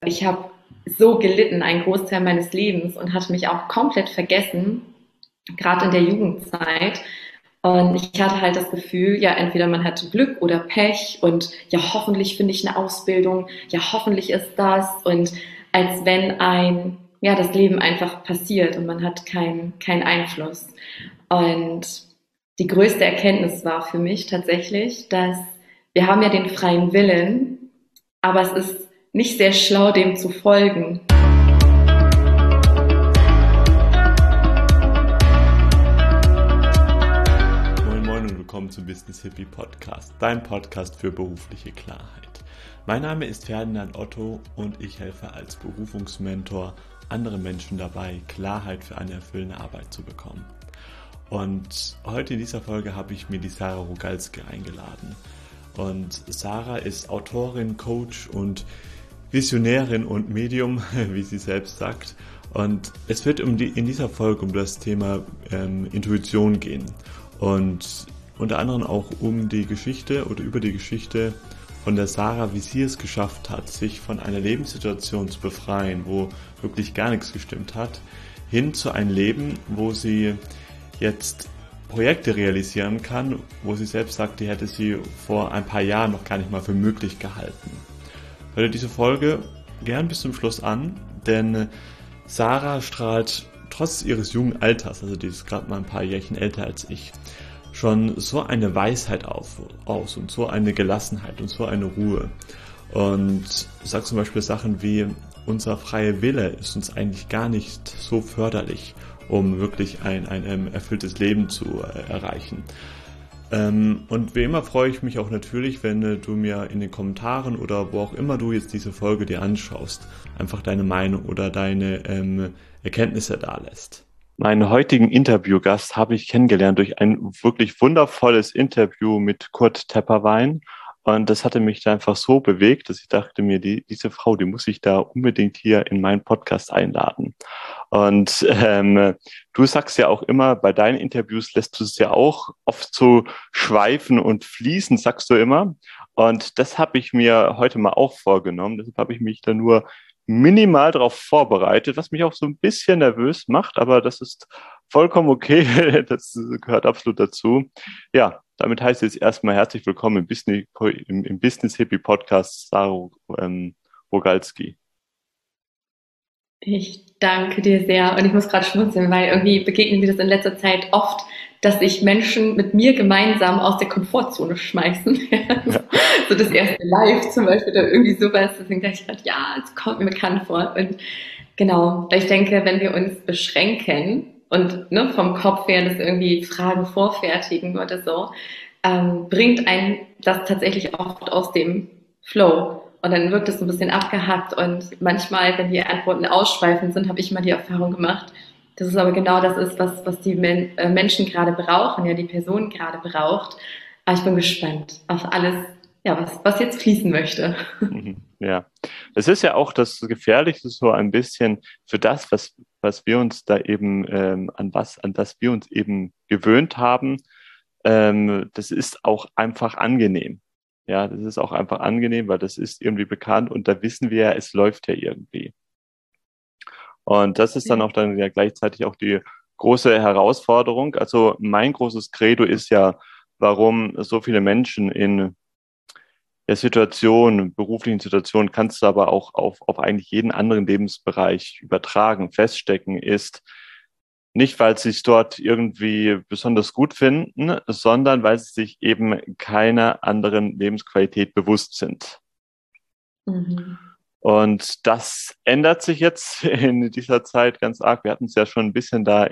Ich habe so gelitten, einen Großteil meines Lebens und hatte mich auch komplett vergessen, gerade in der Jugendzeit. Und ich hatte halt das Gefühl, ja, entweder man hatte Glück oder Pech und ja, hoffentlich finde ich eine Ausbildung, ja, hoffentlich ist das und als wenn ja, das Leben einfach passiert und man hat keinen Einfluss. Und die größte Erkenntnis war für mich tatsächlich, dass wir haben ja den freien Willen, aber es ist nicht sehr schlau, dem zu folgen. Moin Moin und willkommen zum Business Hippie Podcast, dein Podcast für berufliche Klarheit. Mein Name ist Ferdinand Otto und ich helfe als Berufungsmentor anderen Menschen dabei, Klarheit für eine erfüllende Arbeit zu bekommen. Und heute in dieser Folge habe ich mir die Sarah Rogalski eingeladen. Und Sarah ist Autorin, Coach und Visionärin und Medium, wie sie selbst sagt. Und es wird in dieser Folge um das Thema Intuition gehen. Und unter anderem auch um die Geschichte oder über die Geschichte von der Sarah, wie sie es geschafft hat, sich von einer Lebenssituation zu befreien, wo wirklich gar nichts gestimmt hat, hin zu einem Leben, wo sie jetzt Projekte realisieren kann, wo sie selbst sagt, die hätte sie vor ein paar Jahren noch gar nicht mal für möglich gehalten. Hör dir diese Folge gern bis zum Schluss an, denn Sarah strahlt trotz ihres jungen Alters, also die ist gerade mal ein paar Jährchen älter als ich, schon so eine Weisheit aus und so eine Gelassenheit und so eine Ruhe. Und sagt zum Beispiel Sachen wie, unser freier Wille ist uns eigentlich gar nicht so förderlich, um wirklich ein erfülltes Leben zu erreichen. Und wie immer freue ich mich auch natürlich, wenn du mir in den Kommentaren oder wo auch immer du jetzt diese Folge dir anschaust, einfach deine Meinung oder deine Erkenntnisse dalässt. Meinen heutigen Interviewgast habe ich kennengelernt durch ein wirklich wundervolles Interview mit Kurt Tepperwein. Und das hatte mich da einfach so bewegt, dass ich dachte mir, diese Frau, die muss ich da unbedingt hier in meinen Podcast einladen. Und du sagst ja auch immer, bei deinen Interviews lässt du es ja auch oft so schweifen und fließen, sagst du immer. Und das habe ich mir heute mal auch vorgenommen. Deshalb habe ich mich da nur minimal darauf vorbereitet, was mich auch so ein bisschen nervös macht, aber das ist vollkommen okay. Das gehört absolut dazu. Ja, damit heißt jetzt erstmal herzlich willkommen im Business Hippie Podcast, Sarah Rogalski. Ich danke dir sehr und ich muss gerade schmunzeln, weil irgendwie begegnet mir das in letzter Zeit oft, dass sich Menschen mit mir gemeinsam aus der Komfortzone schmeißen. Ja. So das erste Live zum Beispiel oder irgendwie sowas. Deswegen dachte ich gerade, ja, es kommt mir bekannt vor. Und genau, weil ich denke, wenn wir uns beschränken und ne, vom Kopf her das irgendwie Fragen vorfertigen oder so, bringt einen das tatsächlich oft aus dem Flow. Und dann wirkt es so ein bisschen abgehackt und manchmal, wenn die Antworten ausschweifend sind, habe ich mal die Erfahrung gemacht, dass es aber genau das ist, was die Menschen gerade brauchen, ja, die Person gerade braucht. Aber ich bin gespannt auf alles, ja, was jetzt fließen möchte. Ja, es ist ja auch das Gefährliche so ein bisschen für das, was wir uns da eben, an das wir uns eben gewöhnt haben. Das ist auch einfach angenehm. Ja, das ist auch einfach angenehm, weil das ist irgendwie bekannt und da wissen wir ja, es läuft ja irgendwie. Und das ist dann auch dann ja gleichzeitig auch die große Herausforderung. Also mein großes Credo ist ja, warum so viele Menschen in der Situation, beruflichen Situation, kannst du aber auch auf eigentlich jeden anderen Lebensbereich übertragen, feststecken, ist nicht, weil sie es dort irgendwie besonders gut finden, sondern weil sie sich eben keiner anderen Lebensqualität bewusst sind. Mhm. Und das ändert sich jetzt in dieser Zeit ganz arg. Wir hatten es ja schon ein bisschen da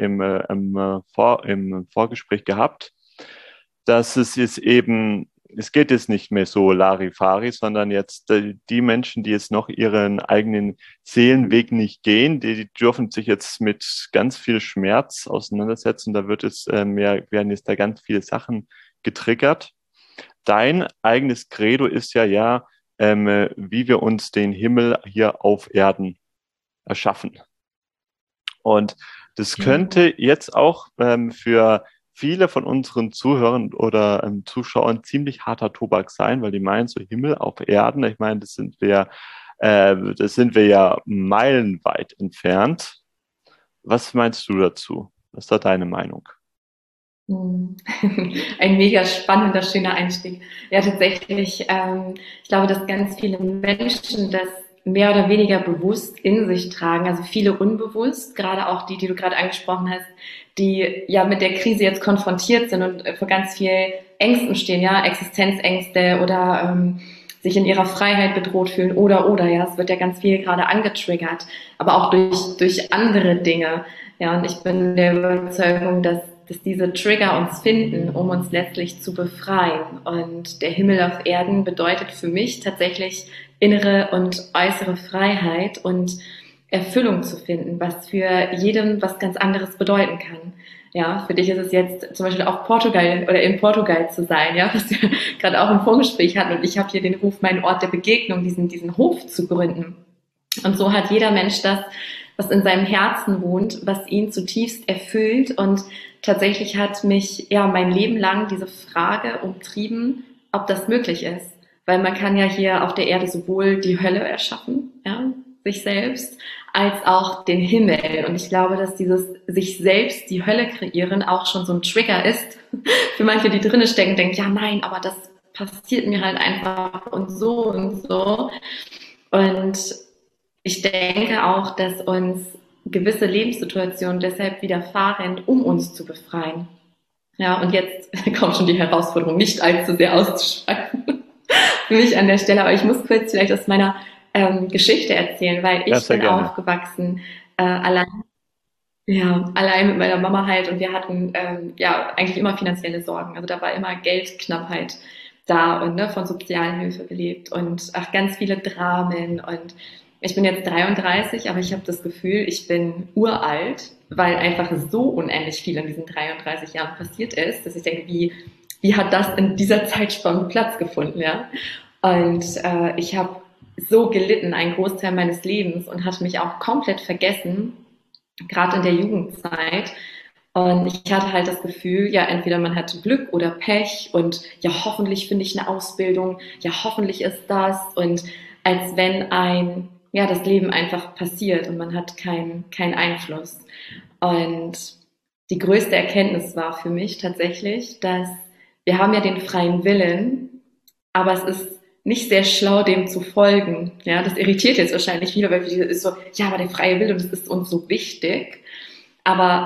im Vorgespräch gehabt, dass es jetzt eben, es geht jetzt nicht mehr so Larifari, sondern jetzt die Menschen, die jetzt noch ihren eigenen Seelenweg nicht gehen, die dürfen sich jetzt mit ganz viel Schmerz auseinandersetzen. Da werden jetzt da ganz viele Sachen getriggert. Dein eigenes Credo ist ja, wie wir uns den Himmel hier auf Erden erschaffen. Und das Ja. könnte jetzt auch für viele von unseren Zuhörern oder Zuschauern ziemlich harter Tobak sein, weil die meinen so Himmel auf Erden. Ich meine, das sind wir Das sind wir ja meilenweit entfernt. Was meinst du dazu? Was ist da deine Meinung? Ein mega spannender, schöner Einstieg. Ja, tatsächlich, ich glaube, dass ganz viele Menschen das mehr oder weniger bewusst in sich tragen, also viele unbewusst, gerade auch die, die du gerade angesprochen hast, die ja mit der Krise jetzt konfrontiert sind und vor ganz viel Ängsten stehen, ja, Existenzängste oder sich in ihrer Freiheit bedroht fühlen oder, ja, es wird ja ganz viel gerade angetriggert, aber auch durch andere Dinge. Ja, und ich bin der Überzeugung, dass diese Trigger uns finden, um uns letztlich zu befreien. Und der Himmel auf Erden bedeutet für mich tatsächlich innere und äußere Freiheit und Erfüllung zu finden, was für jedem was ganz anderes bedeuten kann. Ja, für dich ist es jetzt zum Beispiel auf Portugal oder in Portugal zu sein, ja, was wir gerade auch im Vorgespräch hatten. Und ich habe hier den Ruf, meinen Ort der Begegnung, diesen Hof zu gründen. Und so hat jeder Mensch das, was in seinem Herzen wohnt, was ihn zutiefst erfüllt. Und tatsächlich hat mich ja mein Leben lang diese Frage umtrieben, ob das möglich ist. Weil man kann ja hier auf der Erde sowohl die Hölle erschaffen, ja, sich selbst, als auch den Himmel. Und ich glaube, dass dieses sich selbst die Hölle kreieren auch schon so ein Trigger ist für manche, die drinnen stecken, denken, ja nein, aber das passiert mir halt einfach und so und so. Und ich denke auch, dass uns gewisse Lebenssituationen deshalb widerfahren, um uns zu befreien. Ja, und jetzt kommt schon die Herausforderung, nicht allzu sehr auszuschweifen für mich an der Stelle. Aber ich muss kurz vielleicht aus meiner Geschichte erzählen, weil Ja, ich sehr bin gerne. aufgewachsen allein, ja, allein mit meiner Mama halt und wir hatten ja eigentlich immer finanzielle Sorgen. Also da war immer Geldknappheit da und ne, von Sozialhilfe gelebt und ach, ganz viele Dramen und ich bin jetzt 33, aber ich habe das Gefühl, ich bin uralt, weil einfach so unendlich viel in diesen 33 Jahren passiert ist, dass ich denke, wie hat das in dieser Zeitspanne Platz gefunden, ja? Und ich habe so gelitten, einen Großteil meines Lebens und hatte mich auch komplett vergessen, gerade in der Jugendzeit. Und ich hatte halt das Gefühl, ja, entweder man hat Glück oder Pech und ja, hoffentlich finde ich eine Ausbildung, ja, hoffentlich ist das und als wenn ja, das Leben einfach passiert und man hat keinen Einfluss. Und die größte Erkenntnis war für mich tatsächlich, dass wir haben ja den freien Willen, aber es ist nicht sehr schlau, dem zu folgen. Ja, das irritiert jetzt wahrscheinlich viele, weil viele ist so, ja, aber der freie Wille, das ist uns so wichtig. Aber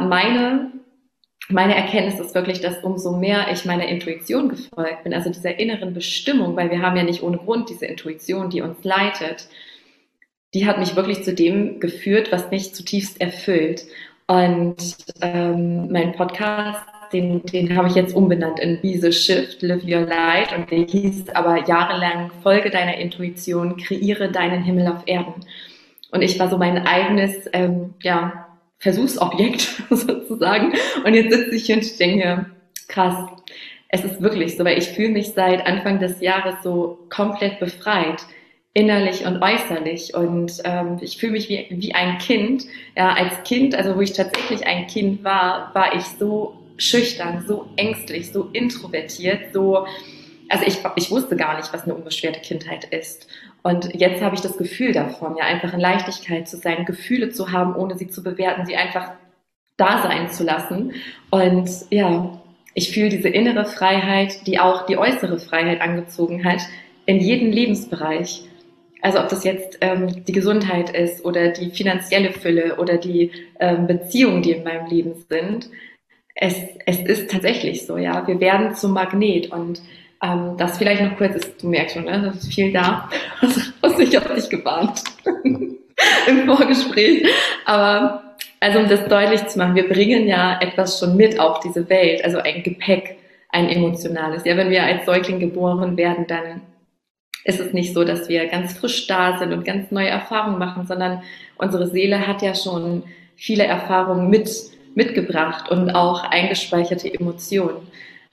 meine Erkenntnis ist wirklich, dass umso mehr ich meiner Intuition gefolgt bin, also dieser inneren Bestimmung, weil wir haben ja nicht ohne Grund diese Intuition, die uns leitet, die hat mich wirklich zu dem geführt, was mich zutiefst erfüllt. Und mein Podcast, den habe ich jetzt umbenannt in Be the Shift, Live Your Light. Und der hieß aber jahrelang Folge deiner Intuition, kreiere deinen Himmel auf Erden. Und ich war so mein eigenes ja, Versuchsobjekt sozusagen. Und jetzt sitze ich hier und denke, krass, es ist wirklich so, weil ich fühle mich seit Anfang des Jahres so komplett befreit, innerlich und äußerlich. Und ich fühle mich wie ein Kind. Ja, als Kind, also wo ich tatsächlich ein Kind war ich so schüchtern, so ängstlich, so introvertiert, so, also ich wusste gar nicht, was eine unbeschwerte Kindheit ist. Und jetzt habe ich das Gefühl davon, ja, einfach in Leichtigkeit zu sein, Gefühle zu haben, ohne sie zu bewerten, sie einfach da sein zu lassen. Und ja, ich fühle diese innere Freiheit, die auch die äußere Freiheit angezogen hat, in jedem Lebensbereich. Also ob das jetzt die Gesundheit ist oder die finanzielle Fülle oder die Beziehungen, die in meinem Leben sind. Es ist tatsächlich so, ja. Wir werden zum Magnet und das vielleicht noch kurz ist, du merkst schon, ne? Das ist viel da. Was ich habe dich gewarnt im Vorgespräch. Aber also um das deutlich zu machen, wir bringen ja etwas schon mit auf diese Welt, also ein Gepäck, ein emotionales. Ja, wenn wir als Säugling geboren werden, dann ist es nicht so, dass wir ganz frisch da sind und ganz neue Erfahrungen machen, sondern unsere Seele hat ja schon viele Erfahrungen mitgebracht und auch eingespeicherte Emotionen.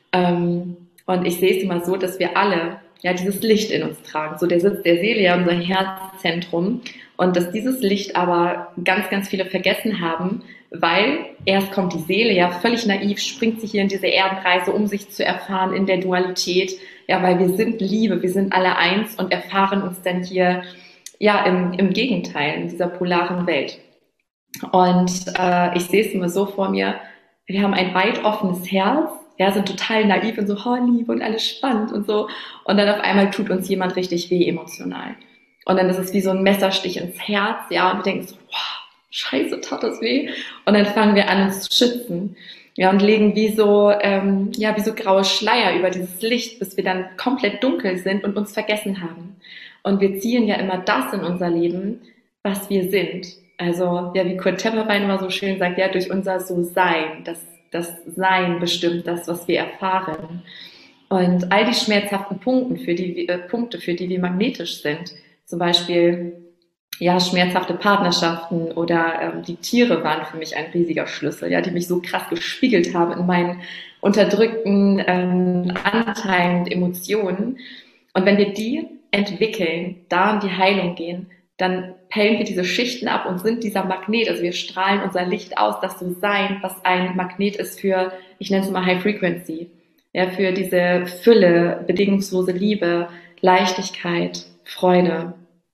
Und ich sehe es immer so, dass wir alle ja dieses Licht in uns tragen. So der Sitz der Seele, ja unser Herzzentrum. Und dass dieses Licht aber ganz viele vergessen haben, weil erst kommt die Seele, ja völlig naiv, springt sie hier in diese Erdenreise, um sich zu erfahren in der Dualität. Ja, weil wir sind Liebe, wir sind alle eins und erfahren uns dann hier ja, im Gegenteil, in dieser polaren Welt. Und ich sehe es immer so vor mir, wir haben ein weit offenes Herz, ja, sind total naiv und so, oh, Liebe und alles spannend und so. Und dann auf einmal tut uns jemand richtig weh emotional. Und dann ist es wie so ein Messerstich ins Herz, ja, und wir denken so, wow, scheiße, tat das weh. Und dann fangen wir an, uns zu schützen. Ja, und legen ja, wie so graue Schleier über dieses Licht, bis wir dann komplett dunkel sind und uns vergessen haben. Und wir ziehen ja immer das in unser Leben, was wir sind. Also, ja, wie Kurt Tepperwein immer so schön sagt, ja, durch unser So-Sein, das Sein bestimmt das, was wir erfahren. Und all die schmerzhaften Punkte, für die wir magnetisch sind, zum Beispiel ja, schmerzhafte Partnerschaften oder die Tiere waren für mich ein riesiger Schlüssel, ja, die mich so krass gespiegelt haben in meinen unterdrückten Anteilen und Emotionen. Und wenn wir die entwickeln, da in die Heilung gehen, dann pellen wir diese Schichten ab und sind dieser Magnet. Also wir strahlen unser Licht aus, das so sein, was ein Magnet ist für, ich nenne es mal High Frequency, ja, für diese Fülle, bedingungslose Liebe, Leichtigkeit, Freude.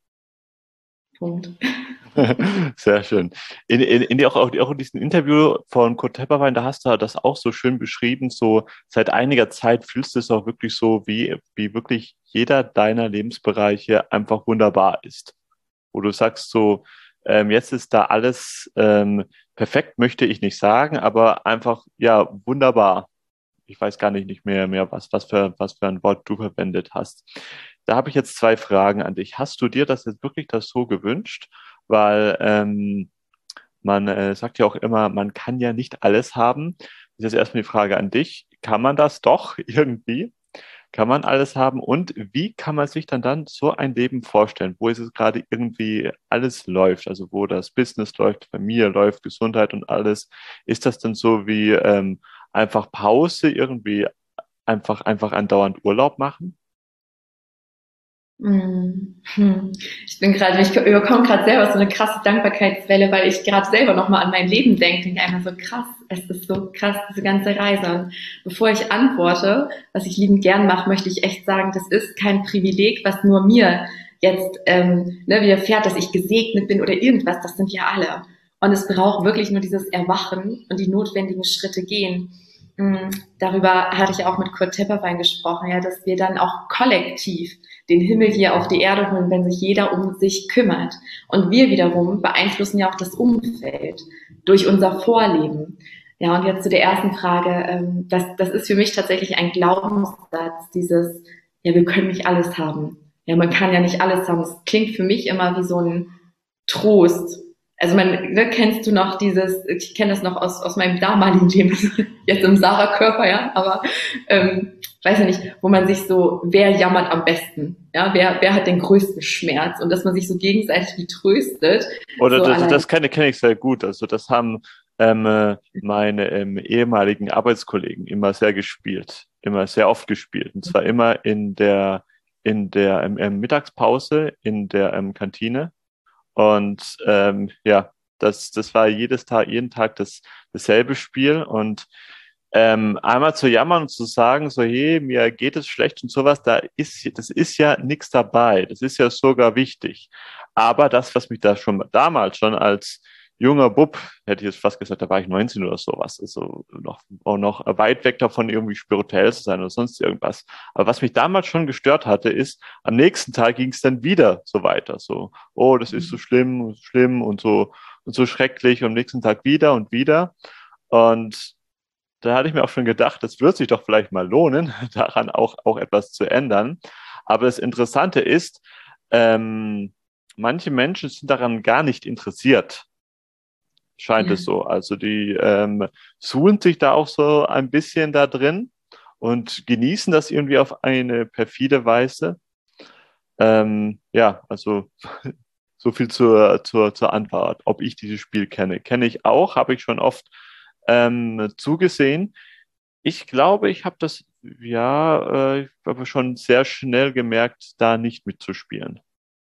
Punkt. Sehr schön. Auch in diesem Interview von Kurt Tepperwein, da hast du das auch so schön beschrieben, so seit einiger Zeit fühlst du es auch wirklich so, wie wirklich jeder deiner Lebensbereiche einfach wunderbar ist. Wo du sagst so, jetzt ist da alles perfekt, möchte ich nicht sagen, aber einfach, ja, wunderbar. Ich weiß gar nicht mehr was für ein Wort du verwendet hast. Da habe ich jetzt zwei Fragen an dich. Hast du dir das jetzt wirklich das so gewünscht? Weil man sagt ja auch immer, man kann ja nicht alles haben. Das ist jetzt erstmal die Frage an dich. Kann man das doch irgendwie? Kann man alles haben? Und wie kann man sich dann so ein Leben vorstellen, wo es jetzt gerade irgendwie alles läuft, also wo das Business läuft, Familie läuft, Gesundheit und alles? Ist das dann so wie einfach Pause, irgendwie einfach andauernd Urlaub machen? Mhm. Ich überkomme gerade selber so eine krasse Dankbarkeitswelle, weil ich gerade selber nochmal an mein Leben denke und einfach so krass, es ist so krass, diese ganze Reise. Und bevor ich antworte, was ich liebend gern mache, möchte ich echt sagen, das ist kein Privileg, was nur mir jetzt widerfährt, dass ich gesegnet bin oder irgendwas, das sind ja alle. Und es braucht wirklich nur dieses Erwachen und die notwendigen Schritte gehen. Darüber hatte ich auch mit Kurt Tepperwein gesprochen, ja, dass wir dann auch kollektiv den Himmel hier auf die Erde holen, wenn sich jeder um sich kümmert. Und wir wiederum beeinflussen ja auch das Umfeld durch unser Vorleben. Ja, und jetzt zu der ersten Frage. Das ist für mich tatsächlich ein Glaubenssatz, dieses, ja, wir können nicht alles haben. Ja, man kann ja nicht alles haben. Es klingt für mich immer wie so ein Trost. Also kennst du noch ich kenne das noch aus meinem damaligen Leben, jetzt im Sarah-Körper, ja, aber weiß ja nicht, wo man sich so, wer jammert am besten? Ja, wer hat den größten Schmerz? Und dass man sich so gegenseitig wie tröstet. Oder So das kenne ich sehr gut. Also das haben meine ehemaligen Arbeitskollegen immer sehr gespielt, immer sehr oft gespielt. Und zwar immer in der Mittagspause in der Kantine. Und ja, das war jeden Tag dasselbe Spiel. Und einmal zu jammern und zu sagen, so, hey, mir geht es schlecht und sowas, das ist ja nichts dabei. Das ist ja sogar wichtig. Aber das, was mich da damals schon als junger Bub, hätte ich jetzt fast gesagt, da war ich 19 oder sowas, also auch noch weit weg davon, irgendwie spirituell zu sein oder sonst irgendwas. Aber was mich damals schon gestört hatte, ist, am nächsten Tag ging es dann wieder so weiter. So, oh, das ist so schlimm und so schrecklich und am nächsten Tag wieder und wieder. Und da hatte ich mir auch schon gedacht, das wird sich doch vielleicht mal lohnen, daran auch etwas zu ändern. Aber das Interessante ist, manche Menschen sind daran gar nicht interessiert, scheint ja. es so. Also die suhlen sich da auch so ein bisschen da drin und genießen das irgendwie auf eine perfide Weise. Ja, also so viel zur Antwort, ob ich dieses Spiel kenne. Kenne ich auch, habe ich schon oft zugesehen. Ich glaube, ich habe das, ja, ich habe schon sehr schnell gemerkt, da nicht mitzuspielen.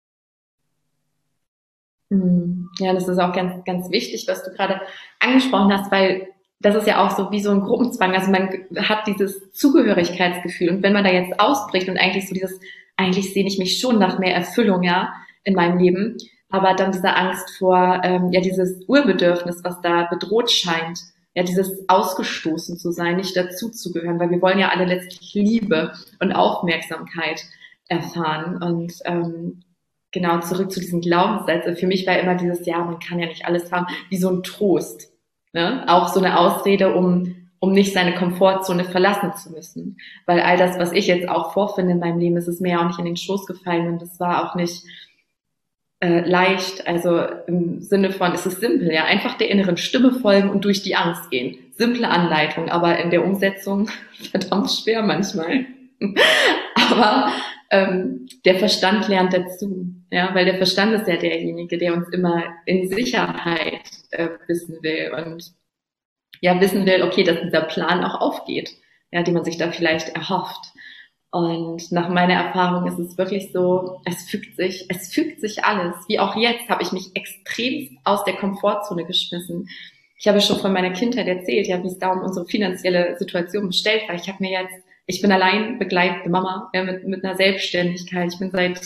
Ja, das ist auch ganz, ganz wichtig, was du gerade angesprochen hast, weil das ist ja auch so wie so ein Gruppenzwang. Also man hat dieses Zugehörigkeitsgefühl und wenn man da jetzt ausbricht und eigentlich so eigentlich sehne ich mich schon nach mehr Erfüllung, ja, in meinem Leben, aber dann diese Angst vor, ja, dieses Urbedürfnis, was da bedroht scheint, ja, dieses ausgestoßen zu sein, nicht dazuzugehören, weil wir wollen ja alle letztlich Liebe und Aufmerksamkeit erfahren und genau zurück zu diesen Glaubenssätzen. Für mich war immer dieses, ja, man kann ja nicht alles haben, wie so ein Trost, ne? Auch so eine Ausrede, um nicht seine Komfortzone verlassen zu müssen. Weil all das, was ich jetzt auch vorfinde in meinem Leben, ist es mir ja auch nicht in den Schoß gefallen und es war auch nicht leicht, also im Sinne von, es ist simpel, ja, einfach der inneren Stimme folgen und durch die Angst gehen. Simple Anleitung, aber in der Umsetzung verdammt schwer manchmal. Aber der Verstand lernt dazu, ja, weil der Verstand ist ja derjenige, der uns immer in Sicherheit wissen will und ja wissen will, okay, dass dieser Plan auch aufgeht, ja, den man sich da vielleicht erhofft. Und nach meiner Erfahrung ist es wirklich so, es fügt sich alles. Wie auch jetzt habe ich mich extrem aus der Komfortzone geschmissen. Ich habe schon von meiner Kindheit erzählt, ja, wie es da um unsere finanzielle Situation bestellt war. Ich bin allein begleitende Mama, ja, mit einer Selbstständigkeit. Ich bin seit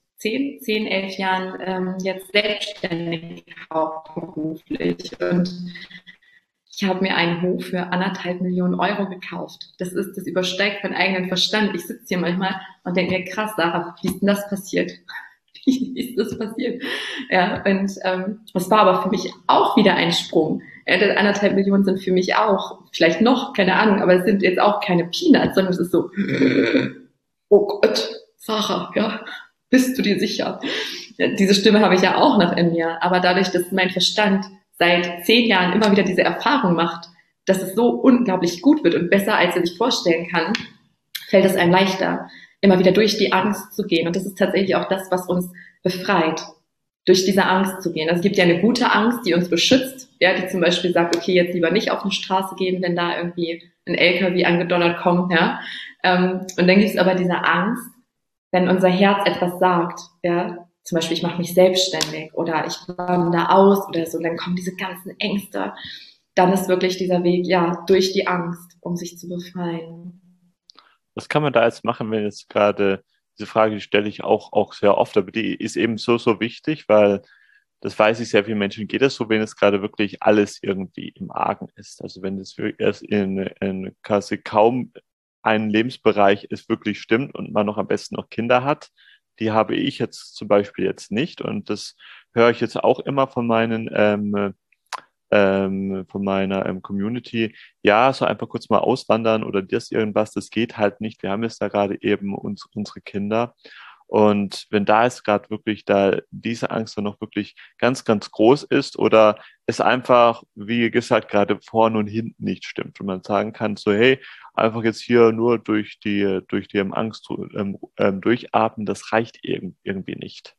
11 Jahren jetzt selbstständig hauptberuflich und ich habe mir einen Hof für 1,5 Millionen Euro gekauft. Das übersteigt meinen eigenen Verstand. Ich sitze hier manchmal und denke mir, krass, Sarah, wie ist denn das passiert? Wie ist das passiert? Ja, und das war aber für mich auch wieder ein Sprung. Ja, 1,5 Millionen sind für mich auch, vielleicht noch, keine Ahnung, aber es sind jetzt auch keine Peanuts, sondern es ist so, oh Gott, Sarah, ja, bist du dir sicher? Ja, diese Stimme habe ich ja auch noch in mir, aber dadurch, dass mein Verstand seit 10 Jahren immer wieder diese Erfahrung macht, dass es so unglaublich gut wird und besser, als er sich vorstellen kann, fällt es einem leichter, immer wieder durch die Angst zu gehen. Und das ist tatsächlich auch das, was uns befreit, durch diese Angst zu gehen. Also es gibt ja eine gute Angst, die uns beschützt, ja, die zum Beispiel sagt, okay, jetzt lieber nicht auf eine Straße gehen, wenn da irgendwie ein LKW angedonnert kommt, ja. Und dann gibt es aber diese Angst, wenn unser Herz etwas sagt, ja, zum Beispiel, ich mache mich selbstständig oder ich wandere aus oder so, dann kommen diese ganzen Ängste. Dann ist wirklich dieser Weg, ja, durch die Angst, um sich zu befreien. Was kann man da jetzt machen, wenn jetzt gerade diese Frage, die stelle ich auch sehr oft, aber die ist eben so wichtig, weil das weiß ich, sehr vielen Menschen geht es so, wenn es gerade wirklich alles irgendwie im Argen ist. Also wenn es erst in quasi kaum ein Lebensbereich es wirklich stimmt und man noch am besten noch Kinder hat, die habe ich jetzt zum Beispiel jetzt nicht und das höre ich jetzt auch immer von meiner Community, ja, so einfach kurz mal auswandern oder das irgendwas, das geht halt nicht. Wir haben jetzt da gerade eben unsere Kinder. Und wenn da jetzt gerade wirklich da diese Angst dann noch wirklich ganz groß ist oder es einfach, wie gesagt, gerade vorne und hinten nicht stimmt und man sagen kann, so, hey, einfach jetzt hier nur durch die Angst durchatmen, das reicht irgendwie nicht.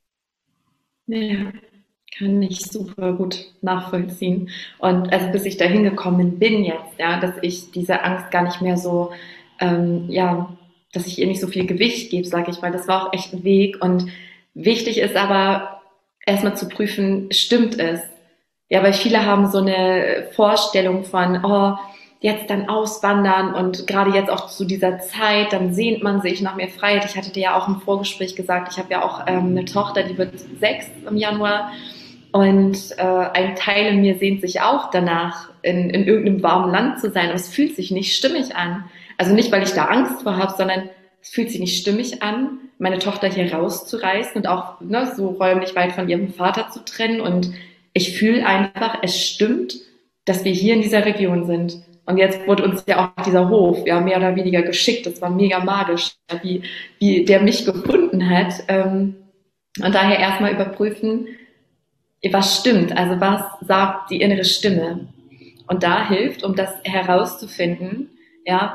Ja, kann ich super gut nachvollziehen. Und also bis ich dahin gekommen bin jetzt, ja, dass ich diese Angst gar nicht mehr so, ja, dass ich ihr nicht so viel Gewicht gebe, sage ich mal. Das war auch echt ein Weg. Und wichtig ist aber erstmal zu prüfen, stimmt es? Ja, weil viele haben so eine Vorstellung von, oh, jetzt dann auswandern und gerade jetzt auch zu dieser Zeit, dann sehnt man sich nach mehr Freiheit. Ich hatte dir ja auch im Vorgespräch gesagt, ich habe ja auch eine Tochter, die wird 6 im Januar und ein Teil in mir sehnt sich auch danach, in irgendeinem warmen Land zu sein, aber es fühlt sich nicht stimmig an. Also nicht, weil ich da Angst vor habe, sondern es fühlt sich nicht stimmig an, meine Tochter hier rauszureißen und auch ne, so räumlich weit von ihrem Vater zu trennen. Und ich fühle einfach, es stimmt, dass wir hier in dieser Region sind. Und jetzt wurde uns ja auch dieser Hof ja mehr oder weniger geschickt. Das war mega magisch, wie der mich gefunden hat. Und daher erstmal überprüfen, was stimmt, also was sagt die innere Stimme. Und da hilft, um das herauszufinden, ja,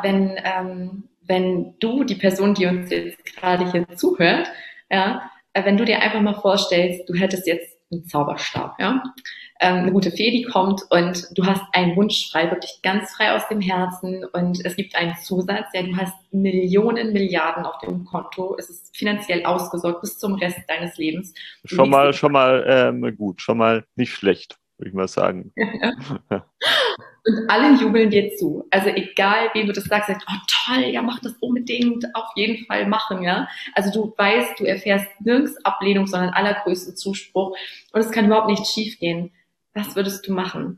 wenn du, die Person, die uns jetzt gerade hier zuhört, ja, wenn du dir einfach mal vorstellst, du hättest jetzt einen Zauberstab, ja, eine gute Fee, die kommt und du hast einen Wunsch frei, wirklich ganz frei aus dem Herzen und es gibt einen Zusatz, ja, du hast Millionen, Milliarden auf dem Konto, es ist finanziell ausgesorgt bis zum Rest deines Lebens. Schon mal gut, schon mal nicht schlecht. würde ich mal sagen. Und alle jubeln dir zu. Also egal, wem du das sagst, sagst, oh toll, ja, mach das unbedingt, auf jeden Fall machen, ja. Also du weißt, du erfährst nirgends Ablehnung, sondern allergrößten Zuspruch. Und es kann überhaupt nicht schiefgehen. Was würdest du machen?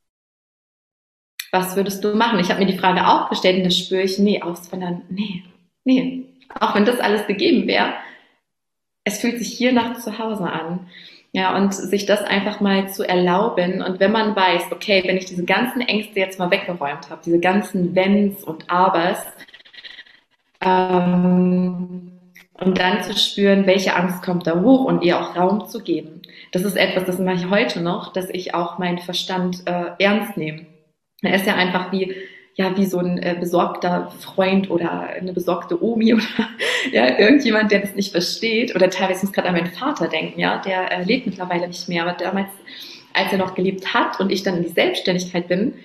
Was würdest du machen? Ich habe mir die Frage auch gestellt und das spüre ich, nee, auswandern, nee, nee. Auch wenn das alles gegeben wäre, es fühlt sich hier nach zu Hause an. Ja, und sich das einfach mal zu erlauben. Und wenn man weiß, okay, wenn ich diese ganzen Ängste jetzt mal weggeräumt habe, diese ganzen Wenns und Abers, und dann zu spüren, welche Angst kommt da hoch und ihr auch Raum zu geben. Das ist etwas, das mache ich heute noch, dass ich auch meinen Verstand ernst nehme. Er ist ja einfach wie so ein besorgter Freund oder eine besorgte Omi oder ja, irgendjemand, der das nicht versteht. Oder teilweise muss ich gerade an meinen Vater denken, ja, der lebt mittlerweile nicht mehr, aber damals, als er noch gelebt hat und ich dann in die Selbstständigkeit bin,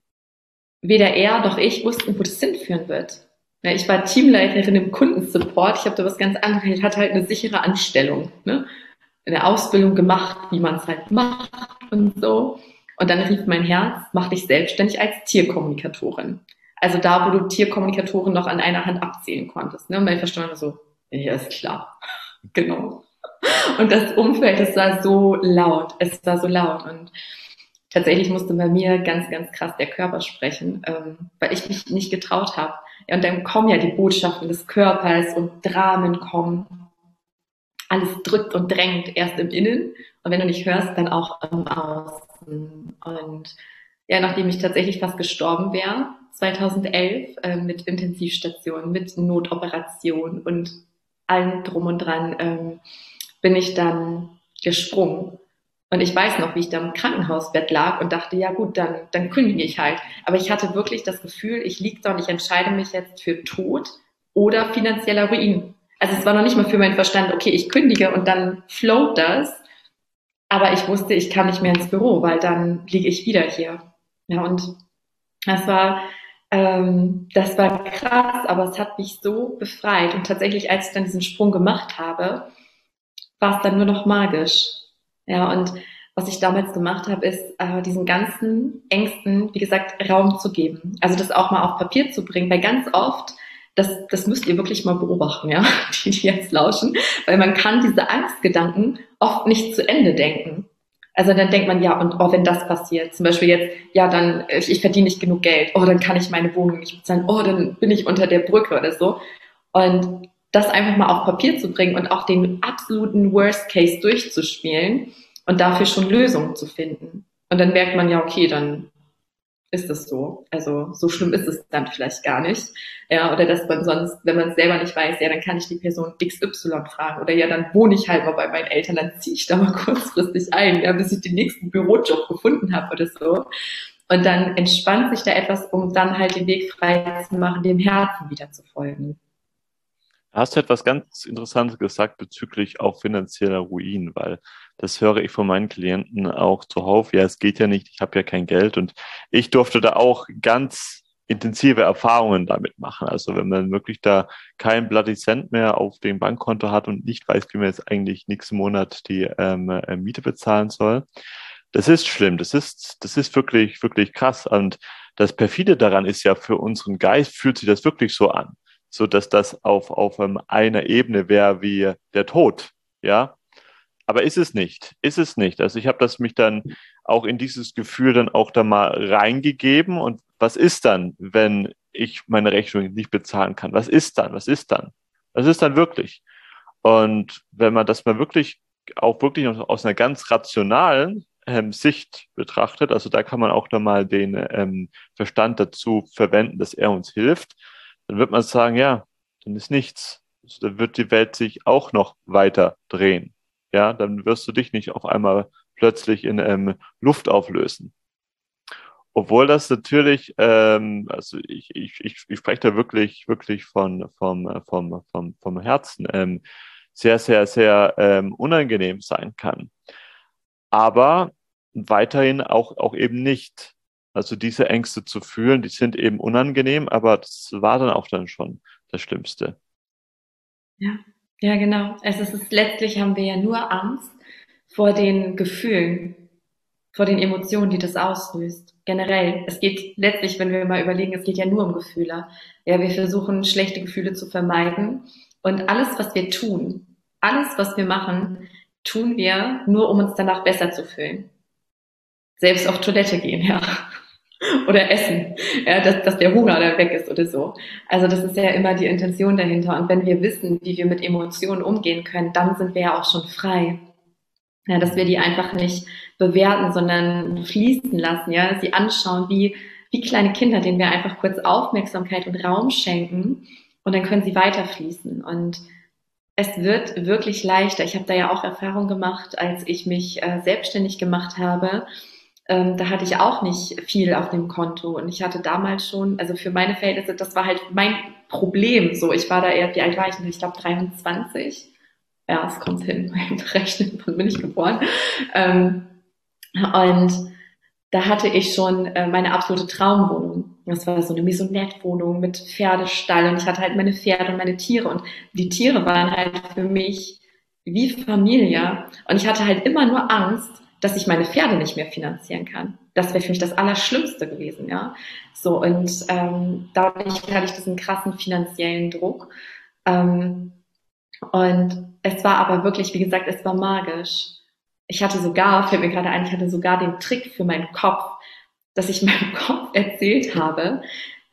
weder er noch ich wussten, wo das hinführen wird. Ja, ich war Teamleiterin im Kundensupport, ich habe da was ganz anderes, ich hatte halt eine sichere Anstellung, ne? Eine Ausbildung gemacht, wie man es halt macht und so. Und dann rief mein Herz, mach dich selbstständig als Tierkommunikatorin. Also da, wo du Tierkommunikatoren noch an einer Hand abzählen konntest. Ne? Und mein Verstand war so, ja, ist klar. Genau. Und das Umfeld, es war so laut. Es war so laut. Und tatsächlich musste bei mir ganz, ganz krass der Körper sprechen, weil ich mich nicht getraut habe. Ja, und dann kommen ja die Botschaften des Körpers und Dramen kommen. Alles drückt und drängt erst im Innen und wenn du nicht hörst, dann auch im Außen. Und ja, nachdem ich tatsächlich fast gestorben wäre, 2011, mit Intensivstation, mit Notoperation und allem drum und dran, bin ich dann gesprungen. Und ich weiß noch, wie ich da im Krankenhausbett lag und dachte, ja gut, dann kündige ich halt. Aber ich hatte wirklich das Gefühl, ich liege da und ich entscheide mich jetzt für Tod oder finanzieller Ruin. Also es war noch nicht mal für meinen Verstand, okay, ich kündige und dann float das. Aber ich wusste, ich kann nicht mehr ins Büro, weil dann liege ich wieder hier. Ja, und das war, das war krass, aber es hat mich so befreit. Und tatsächlich, als ich dann diesen Sprung gemacht habe, war es dann nur noch magisch. Ja, und was ich damals gemacht habe, ist, diesen ganzen Ängsten, wie gesagt, Raum zu geben. Also das auch mal auf Papier zu bringen, weil ganz oft, das müsst ihr wirklich mal beobachten, ja, die jetzt lauschen, weil man kann diese Angstgedanken oft nicht zu Ende denken. Also dann denkt man, ja, und oh, wenn das passiert, zum Beispiel jetzt, ja, dann, ich verdiene nicht genug Geld, oh, dann kann ich meine Wohnung nicht bezahlen, oh, dann bin ich unter der Brücke oder so. Und das einfach mal auf Papier zu bringen und auch den absoluten Worst Case durchzuspielen und dafür schon Lösungen zu finden. Und dann merkt man ja, okay, dann ist es so. Also so schlimm ist es dann vielleicht gar nicht. Ja, oder dass man sonst, wenn man es selber nicht weiß, ja, dann kann ich die Person XY fragen. Oder ja, dann wohne ich halt mal bei meinen Eltern, dann ziehe ich da mal kurzfristig ein, ja, bis ich den nächsten Bürojob gefunden habe oder so. Und dann entspannt sich da etwas, um dann halt den Weg frei zu machen, dem Herzen wieder zu folgen. Hast du etwas ganz Interessantes gesagt bezüglich auch finanzieller Ruin, weil das höre ich von meinen Klienten auch zuhauf. Ja, es geht ja nicht, ich habe ja kein Geld und ich durfte da auch ganz intensive Erfahrungen damit machen. Also wenn man wirklich da kein Bloody Cent mehr auf dem Bankkonto hat und nicht weiß, wie man jetzt eigentlich nächsten Monat die Miete bezahlen soll, das ist schlimm. Das ist wirklich, wirklich krass. Und das Perfide daran ist ja, für unseren Geist fühlt sich das wirklich so an, so dass das auf einer Ebene wäre wie der Tod, ja. Aber ist es nicht, ist es nicht. Also ich habe das mich dann auch in dieses Gefühl dann auch da mal reingegeben. Und was ist dann, wenn ich meine Rechnung nicht bezahlen kann? Was ist dann? Was ist dann? Was ist dann wirklich? Und wenn man das mal wirklich auch wirklich aus einer ganz rationalen Sicht betrachtet, also da kann man auch nochmal den Verstand dazu verwenden, dass er uns hilft, dann wird man sagen, ja, dann ist nichts. Also dann wird die Welt sich auch noch weiter drehen. Ja, dann wirst du dich nicht auf einmal plötzlich in Luft auflösen. Obwohl das natürlich, also ich spreche da wirklich, wirklich vom Herzen, sehr, sehr, sehr unangenehm sein kann. Aber weiterhin auch eben nicht. Also diese Ängste zu fühlen, die sind eben unangenehm, aber das war dann auch dann schon das Schlimmste. Ja, ja, genau. Letztlich haben wir ja nur Angst vor den Gefühlen. vor den Emotionen, die das auslöst. Generell. Es geht letztlich, wenn wir mal überlegen, es geht ja nur um Gefühle. Ja, wir versuchen, schlechte Gefühle zu vermeiden. Und alles, was wir tun, alles, was wir machen, tun wir nur, um uns danach besser zu fühlen. Selbst auf Toilette gehen, ja. Oder essen, ja, dass der Hunger da weg ist oder so. Also das ist ja immer die Intention dahinter. Und wenn wir wissen, wie wir mit Emotionen umgehen können, dann sind wir ja auch schon frei. Ja, dass wir die einfach nicht bewerten, sondern fließen lassen, ja, sie anschauen wie kleine Kinder, denen wir einfach kurz Aufmerksamkeit und Raum schenken und dann können sie weiter fließen. Und es wird wirklich leichter. Ich habe da ja auch Erfahrung gemacht, als ich mich selbstständig gemacht habe. Da hatte ich auch nicht viel auf dem Konto und ich hatte damals schon, also für meine Verhältnisse, das war halt mein Problem. So, ich war da eher, wie alt war ich denn? Ich glaube 23. Ja, es kommt hin, beim Rechnen, wann bin ich geboren. Und da hatte ich schon meine absolute Traumwohnung. Das war so eine Maisonette-Wohnung mit Pferdestall und ich hatte halt meine Pferde und meine Tiere und die Tiere waren halt für mich wie Familie und ich hatte halt immer nur Angst, dass ich meine Pferde nicht mehr finanzieren kann. Das wäre für mich das Allerschlimmste gewesen, ja. So und dadurch hatte ich diesen krassen finanziellen Druck. Und es war aber wirklich, wie gesagt, es war magisch. Ich hatte sogar, fällt mir gerade ein, ich hatte sogar den Trick für meinen Kopf, dass ich meinem Kopf erzählt habe,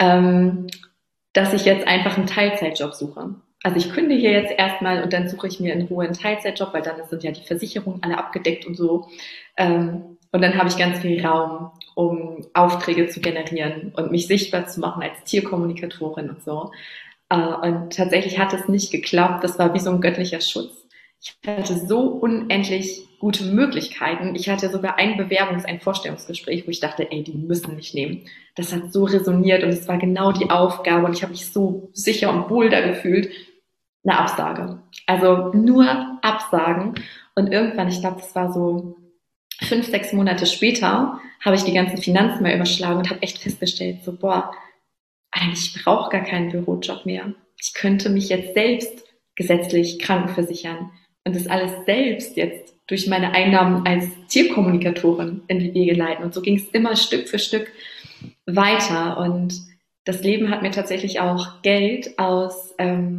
dass ich jetzt einfach einen Teilzeitjob suche. Also ich kündige jetzt erstmal und dann suche ich mir in Ruhe einen Teilzeitjob, weil dann sind ja die Versicherungen alle abgedeckt und so. Und dann habe ich ganz viel Raum, um Aufträge zu generieren und mich sichtbar zu machen als Tierkommunikatorin und so. Und tatsächlich hat es nicht geklappt. Das war wie so ein göttlicher Schutz. Ich hatte so unendlich gute Möglichkeiten. Ich hatte sogar ein Vorstellungsgespräch, wo ich dachte, ey, die müssen mich nehmen. Das hat so resoniert und es war genau die Aufgabe und ich habe mich so sicher und wohl da gefühlt. Eine Absage. Also nur Absagen. Und irgendwann, ich glaube, das war so 5, 6 Monate später, habe ich die ganzen Finanzen mal überschlagen und habe echt festgestellt, so, boah, eigentlich brauche gar keinen Bürojob mehr. Ich könnte mich jetzt selbst gesetzlich krankenversichern und das alles selbst jetzt durch meine Einnahmen als Tierkommunikatorin in die Wege leiten. Und so ging es immer Stück für Stück weiter. Und das Leben hat mir tatsächlich auch Geld aus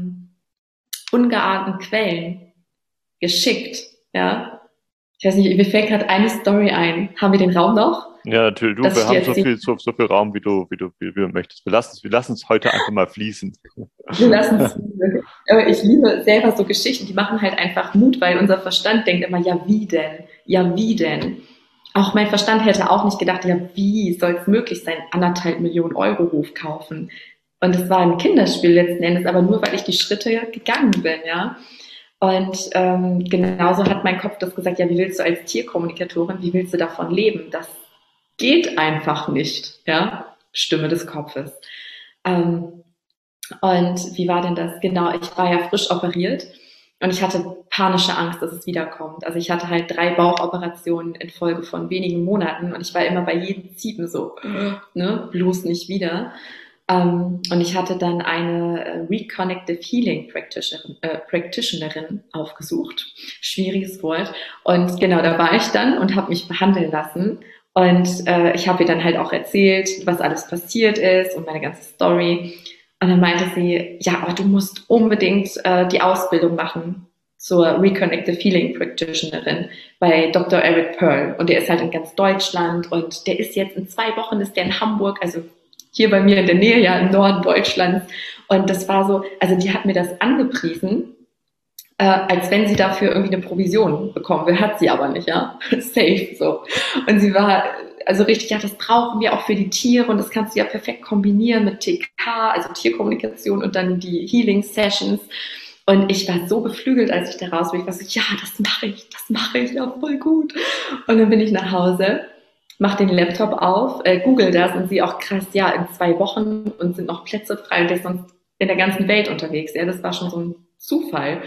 ungeahnten Quellen geschickt. Ja, ich weiß nicht, mir fällt gerade eine Story ein. Haben wir den Raum noch? Ja, natürlich. Du, wir haben so viel Raum, wie du möchtest. Wir lassen es heute einfach mal fließen. Wir lassen es. Aber ich liebe selber so Geschichten, die machen halt einfach Mut, weil unser Verstand denkt immer, ja wie denn? Ja wie denn? Auch mein Verstand hätte auch nicht gedacht, ja wie soll es möglich sein, 1,5 Millionen Euro Hof kaufen? Und es war ein Kinderspiel letzten Endes, aber nur weil ich die Schritte gegangen bin, ja. Und genauso hat mein Kopf das gesagt, ja wie willst du als Tierkommunikatorin, wie willst du davon leben? Das geht einfach nicht, ja, Stimme des Kopfes. Und wie war denn das? Genau, ich war ja frisch operiert und ich hatte panische Angst, dass es wiederkommt. Also ich hatte halt 3 Bauchoperationen in Folge von wenigen Monaten und ich war immer bei jedem Ziepen so, ne, bloß nicht wieder. Und ich hatte dann eine Reconnective Healing Practitionerin aufgesucht. Schwieriges Wort. Und genau, da war ich dann und habe mich behandeln lassen. Und ich habe ihr dann halt auch erzählt, was alles passiert ist und meine ganze Story. Und dann meinte sie, ja, aber du musst unbedingt die Ausbildung machen zur Reconnective Healing Practitionerin bei Dr. Eric Pearl. Und der ist halt in ganz Deutschland und der ist jetzt in 2 Wochen ist der in Hamburg, also hier bei mir in der Nähe, ja, im Norden Deutschlands. Und das war so, also die hat mir das angepriesen, als wenn sie dafür irgendwie eine Provision bekommen will, hat sie aber nicht, ja, safe, so. Und sie war, also richtig, ja, das brauchen wir auch für die Tiere und das kannst du ja perfekt kombinieren mit TK, also Tierkommunikation und dann die Healing Sessions. Und ich war so beflügelt, als ich da raus bin. Ich war so, ja, das mache ich, ja, voll gut. Und dann bin ich nach Hause, mach den Laptop auf, google das und sehe auch krass, ja, in 2 Wochen und sind noch Plätze frei und der ist sonst in der ganzen Welt unterwegs. Ja, das war schon so ein Zufall.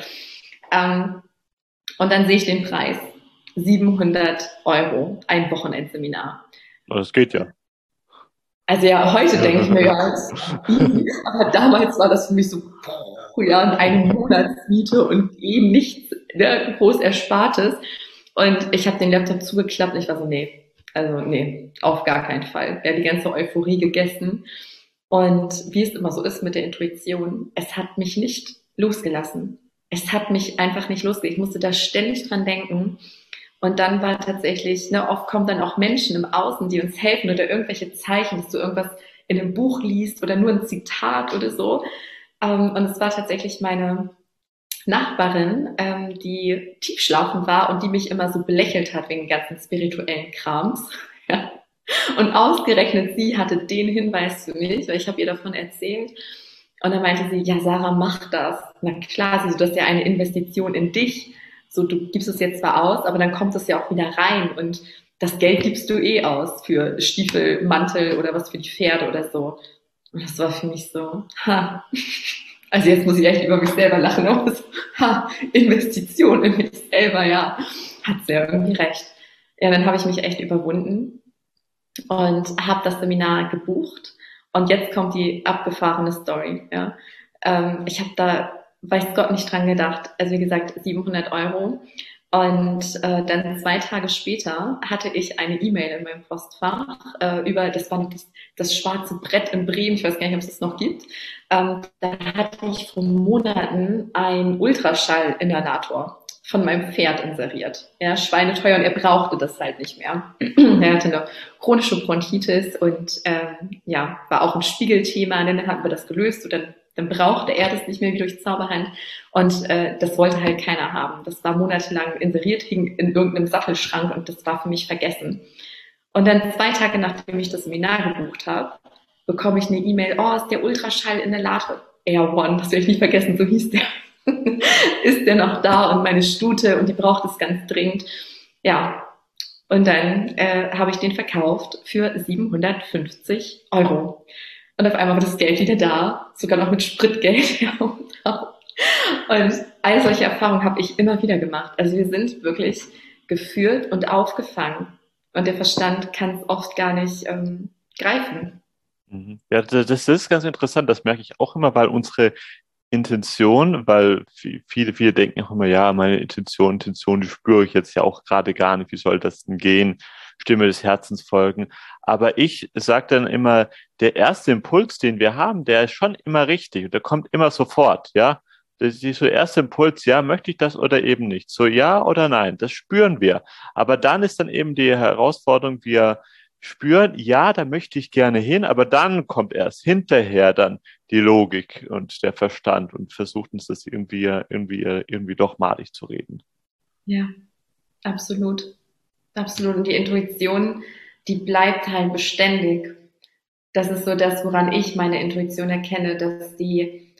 Und dann sehe ich den Preis. 700 €, ein Wochenendseminar. Das geht ja. Also ja, heute denke ich mir, ja, aber damals war das für mich so, ja, eine Monatsmiete und eben nichts, ne, groß Erspartes. Und ich habe den Laptop zugeklappt und ich war so, nee, Also nee, auf gar keinen Fall. Ja, die ganze Euphorie gegessen. Und wie es immer so ist mit der Intuition, es hat mich nicht losgelassen. Es hat mich einfach nicht losgelassen. Ich musste da ständig dran denken. Und dann war tatsächlich, ne, oft kommen dann auch Menschen im Außen, die uns helfen oder irgendwelche Zeichen, dass du irgendwas in einem Buch liest oder nur ein Zitat oder so. Und es war tatsächlich meine Nachbarin, die tiefschlafend war und die mich immer so belächelt hat wegen ganzen spirituellen Krams. Ja. Und ausgerechnet sie hatte den Hinweis für mich, weil ich habe ihr davon erzählt. Und dann meinte sie, ja, Sarah, mach das. Na klar, sie so, das ist ja eine Investition in dich. So, du gibst es jetzt zwar aus, aber dann kommt es ja auch wieder rein. Und das Geld gibst du eh aus für Stiefel, Mantel oder was für die Pferde oder so. Und das war für mich so, ha. Also jetzt muss ich echt über mich selber lachen. Aber so, ha, Investition in mich selber, ja. Hat sie ja irgendwie recht. Ja, dann habe ich mich echt überwunden und habe das Seminar gebucht. Und jetzt kommt die abgefahrene Story. Ja. Ich habe da, weiß Gott, nicht dran gedacht. Also wie gesagt, 700 €. Und dann 2 Tage später hatte ich eine E-Mail in meinem Postfach über, das war das schwarze Brett in Bremen, ich weiß gar nicht, ob es das noch gibt. Da hatte ich vor Monaten einen Ultraschall-Inhalator von meinem Pferd inseriert. Ja, schweineteuer, und er brauchte das halt nicht mehr. Er hatte eine chronische Bronchitis und ja, war auch ein Spiegelthema. Dann hatten wir das gelöst und dann brauchte er das nicht mehr wie durch Zauberhand. Und das wollte halt keiner haben. Das war monatelang inseriert, hing in irgendeinem Sattelschrank und das war für mich vergessen. Und dann 2 Tage nachdem ich das Seminar gebucht habe, bekomme ich eine E-Mail, oh, ist der Ultraschall-Inhalator Air One, das werde ich nicht vergessen, so hieß der. Ist der noch da und meine Stute und die braucht es ganz dringend. Ja, und dann habe ich den verkauft für 750 €. Und auf einmal war das Geld wieder da, sogar noch mit Spritgeld. Und all solche Erfahrungen habe ich immer wieder gemacht. Also wir sind wirklich geführt und aufgefangen. Und der Verstand kann es oft gar nicht greifen. Mhm. Ja, das ist ganz interessant. Das merke ich auch immer, weil unsere Intention, weil viele denken auch immer, ja, meine Intention, die spüre ich jetzt ja auch gerade gar nicht. Wie soll das denn gehen? Stimme des Herzens folgen. Aber ich sage dann immer, der erste Impuls, den wir haben, der ist schon immer richtig und der kommt immer sofort, ja. Das ist so der erste Impuls, ja, möchte ich das oder eben nicht? So ja oder nein, das spüren wir. Aber dann ist dann eben die Herausforderung, wir spüren, ja, da möchte ich gerne hin, aber dann kommt erst hinterher dann die Logik und der Verstand und versucht uns das irgendwie doch madig zu reden. Ja, absolut. Absolut. Und die Intuition, die bleibt halt beständig. Das ist so das, woran ich meine Intuition erkenne, dass die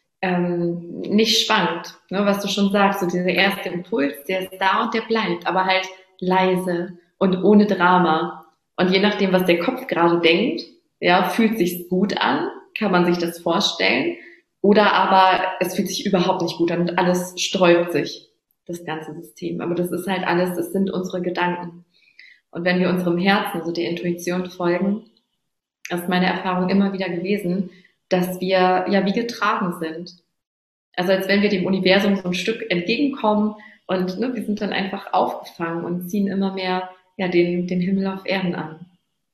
nicht schwankt. Ne? Was du schon sagst, so dieser erste Impuls, der ist da und der bleibt, aber halt leise und ohne Drama. Und je nachdem, was der Kopf gerade denkt, ja, fühlt sich's gut an, kann man sich das vorstellen, oder aber es fühlt sich überhaupt nicht gut an und alles sträubt sich, das ganze System. Aber das ist halt alles, das sind unsere Gedanken. Und wenn wir unserem Herzen, also der Intuition folgen, ist meine Erfahrung immer wieder gewesen, dass wir ja wie getragen sind. Also als wenn wir dem Universum so ein Stück entgegenkommen und ne, wir sind dann einfach aufgefangen und ziehen immer mehr ja, den Himmel auf Erden an.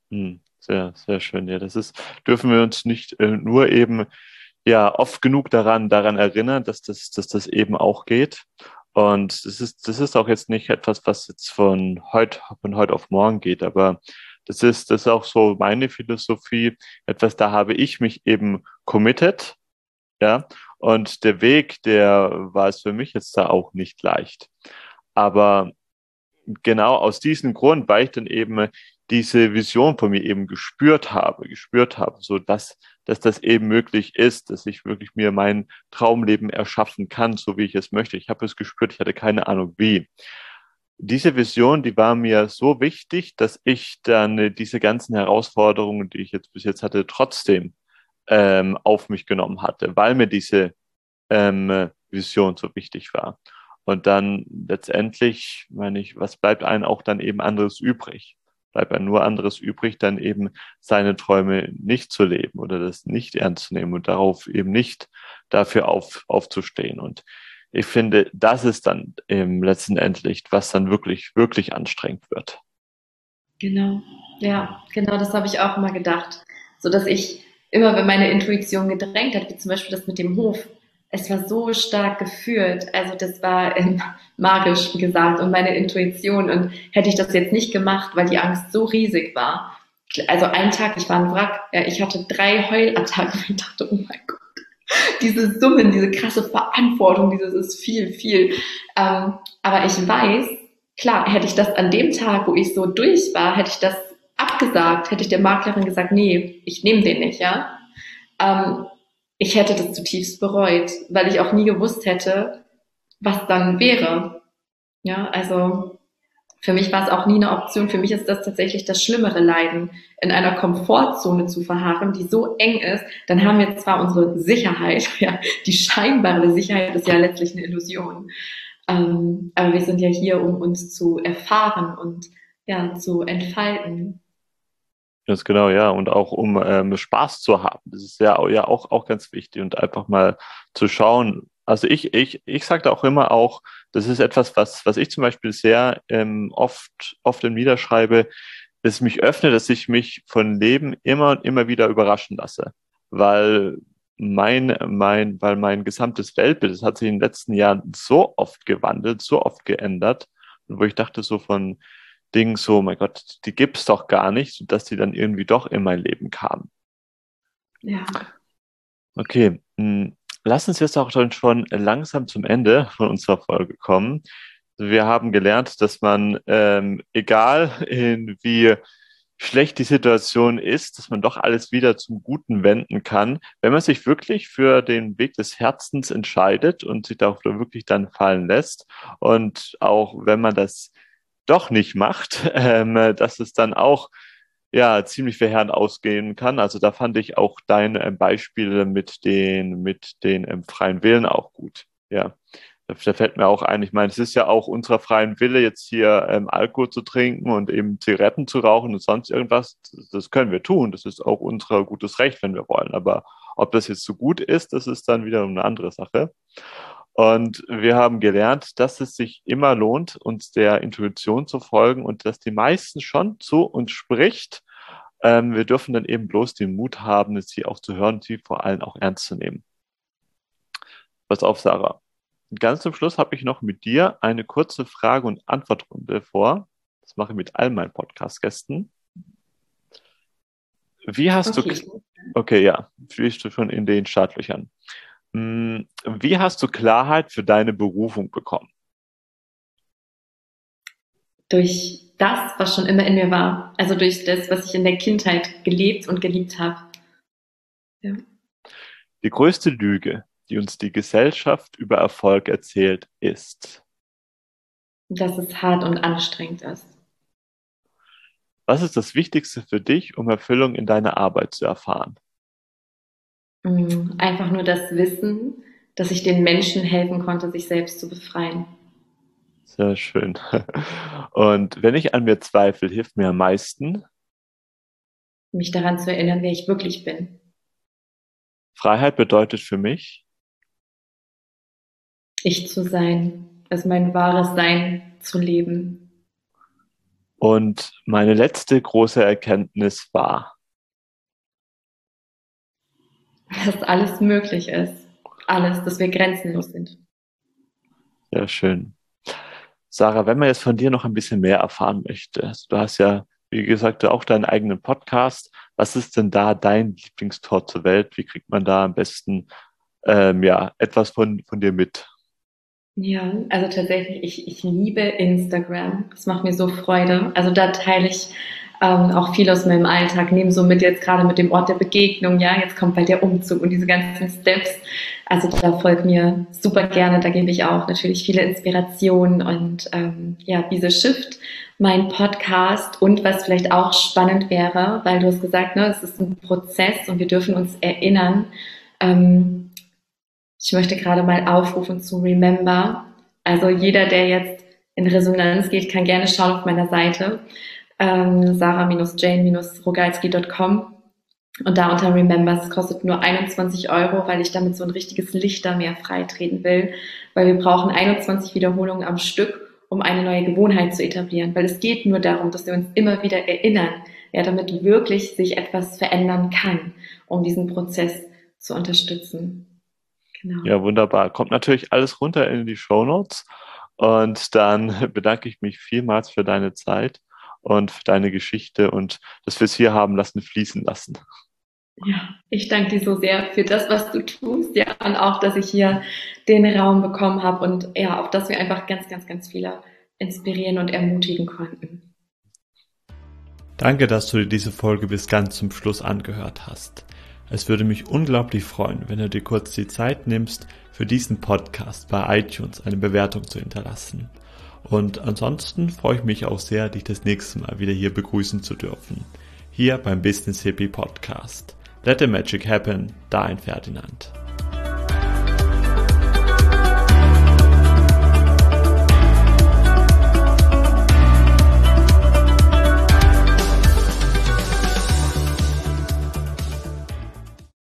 Sehr, sehr schön. Ja, dürfen wir uns nicht nur eben ja oft genug daran erinnern, dass das eben auch geht. Und das ist auch jetzt nicht etwas, was jetzt von heute auf morgen geht, aber das ist auch so meine Philosophie, etwas, da habe ich mich eben committed, ja. Und der Weg, der war es für mich jetzt da auch nicht leicht. Aber genau aus diesem Grund, weil ich dann eben diese Vision von mir eben gespürt habe, so dass das eben möglich ist, dass ich wirklich mir mein Traumleben erschaffen kann, so wie ich es möchte. Ich habe es gespürt, ich hatte keine Ahnung wie. Diese Vision, die war mir so wichtig, dass ich dann diese ganzen Herausforderungen, die ich jetzt bis jetzt hatte, trotzdem auf mich genommen hatte, weil mir diese Vision so wichtig war. Und dann letztendlich, meine ich, was bleibt einem auch dann eben anderes übrig? Bleibt einem nur anderes übrig, dann eben seine Träume nicht zu leben oder das nicht ernst zu nehmen und darauf eben nicht dafür aufzustehen. Und ich finde, das ist dann eben letztendlich, was dann wirklich, wirklich anstrengend wird. Genau. Ja, genau, das habe ich auch immer gedacht. So dass ich immer, wenn meine Intuition gedrängt hat, wie zum Beispiel das mit dem Hof, es war so stark geführt. Also das war magisch, wie gesagt, und meine Intuition. Und hätte ich das jetzt nicht gemacht, weil die Angst so riesig war. Also einen Tag, ich war ein Wrack, ja, ich hatte 3 Heulattacken und ich dachte, oh mein Gott, diese Summen, diese krasse Verantwortung, dieses ist viel, viel. Aber ich weiß, klar, hätte ich das an dem Tag, wo ich so durch war, hätte ich das abgesagt, hätte ich der Maklerin gesagt, nee, ich nehme den nicht, ja. Ähm, Ich hätte das zutiefst bereut, weil ich auch nie gewusst hätte, was dann wäre. Ja, also für mich war es auch nie eine Option. Für mich ist das tatsächlich das schlimmere Leiden, in einer Komfortzone zu verharren, die so eng ist. Dann haben wir zwar unsere Sicherheit, ja, die scheinbare Sicherheit ist ja letztlich eine Illusion. Aber wir sind ja hier, um uns zu erfahren und ja, zu entfalten. Ganz genau, ja. Und auch um Spaß zu haben. Das ist ja auch ganz wichtig und einfach mal zu schauen. Also ich sage da auch immer auch, das ist etwas, was ich zum Beispiel sehr oft niederschreibe, dass mich öffnet, dass ich mich von Leben immer und immer wieder überraschen lasse. Weil weil mein gesamtes Weltbild, das hat sich in den letzten Jahren so oft gewandelt, so oft geändert. Und wo ich dachte so von, Ding so, mein Gott, die gibt's doch gar nicht, sodass die dann irgendwie doch in mein Leben kamen. Ja, Okay, lass uns jetzt auch schon langsam zum Ende von unserer Folge kommen. Wir haben gelernt, dass man, egal in wie schlecht die Situation ist, dass man doch alles wieder zum Guten wenden kann, wenn man sich wirklich für den Weg des Herzens entscheidet und sich darauf wirklich dann fallen lässt. Und auch wenn man das doch nicht macht, dass es dann auch ja ziemlich verheerend ausgehen kann. Also da fand ich auch dein Beispiel mit den freien Willen auch gut. Ja, da fällt mir auch ein, ich meine, es ist ja auch unserer freien Wille, jetzt hier Alkohol zu trinken und eben Zigaretten zu rauchen und sonst irgendwas. Das können wir tun. Das ist auch unser gutes Recht, wenn wir wollen. Aber ob das jetzt so gut ist, das ist dann wieder eine andere Sache. Und wir haben gelernt, dass es sich immer lohnt, uns der Intuition zu folgen und dass die meisten schon zu uns spricht. Wir dürfen dann eben bloß den Mut haben, sie auch zu hören, sie vor allem auch ernst zu nehmen. Pass auf, Sarah. Ganz zum Schluss habe ich noch mit dir eine kurze Frage- und Antwortrunde vor. Das mache ich mit all meinen Podcast-Gästen. Wie hast du, okay. okay, ja, bist du schon in den Startlöchern. Wie hast du Klarheit für deine Berufung bekommen? Durch das, was schon immer in mir war. Also durch das, was ich in der Kindheit gelebt und geliebt habe. Ja. Die größte Lüge, die uns die Gesellschaft über Erfolg erzählt, ist: Dass es hart und anstrengend ist. Was ist das Wichtigste für dich, um Erfüllung in deiner Arbeit zu erfahren? Einfach nur das Wissen, dass ich den Menschen helfen konnte, sich selbst zu befreien. Sehr schön. Und wenn ich an mir zweifle, hilft mir am meisten: Mich daran zu erinnern, wer ich wirklich bin. Freiheit bedeutet für mich. Ich zu sein, also mein wahres Sein zu leben. Und meine letzte große Erkenntnis war: Dass alles möglich ist. Alles, dass wir grenzenlos sind. Sehr schön. Sarah, wenn man jetzt von dir noch ein bisschen mehr erfahren möchte, also du hast ja, wie gesagt, auch deinen eigenen Podcast. Was ist denn da dein Lieblingstor zur Welt? Wie kriegt man da am besten ja, etwas von dir mit? Ja, also tatsächlich, ich liebe Instagram. Das macht mir so Freude. Also da teile ich auch viel aus meinem Alltag, nehme so mit jetzt gerade mit dem Ort der Begegnung, ja, jetzt kommt bald der Umzug und diese ganzen Steps. Also da folgt mir super gerne, da gebe ich auch natürlich viele Inspirationen und ja, diese Shift, mein Podcast und was vielleicht auch spannend wäre, weil du hast gesagt, ne, es ist ein Prozess und wir dürfen uns erinnern, ähm, ich möchte gerade mal aufrufen zu Remember. Also jeder, der jetzt in Resonanz geht, kann gerne schauen auf meiner Seite sarah-jane-rogalski.com und da unter Remember, es kostet nur 21 €, weil ich damit so ein richtiges Lichtermeer freitreten will, weil wir brauchen 21 Wiederholungen am Stück, um eine neue Gewohnheit zu etablieren. Weil es geht nur darum, dass wir uns immer wieder erinnern, ja, damit wirklich sich etwas verändern kann, um diesen Prozess zu unterstützen. Genau. Ja, wunderbar. Kommt natürlich alles runter in die Shownotes. Und dann bedanke ich mich vielmals für deine Zeit und für deine Geschichte und dass wir es hier haben lassen, fließen lassen. Ja, ich danke dir so sehr für das, was du tust, ja, und auch, dass ich hier den Raum bekommen habe und ja, auch, dass wir einfach ganz, ganz, ganz viele inspirieren und ermutigen konnten. Danke, dass du dir diese Folge bis ganz zum Schluss angehört hast. Es würde mich unglaublich freuen, wenn du dir kurz die Zeit nimmst, für diesen Podcast bei iTunes eine Bewertung zu hinterlassen. Und ansonsten freue ich mich auch sehr, dich das nächste Mal wieder hier begrüßen zu dürfen. Hier beim Business Hippie Podcast. Let the Magic Happen, dein Ferdinand.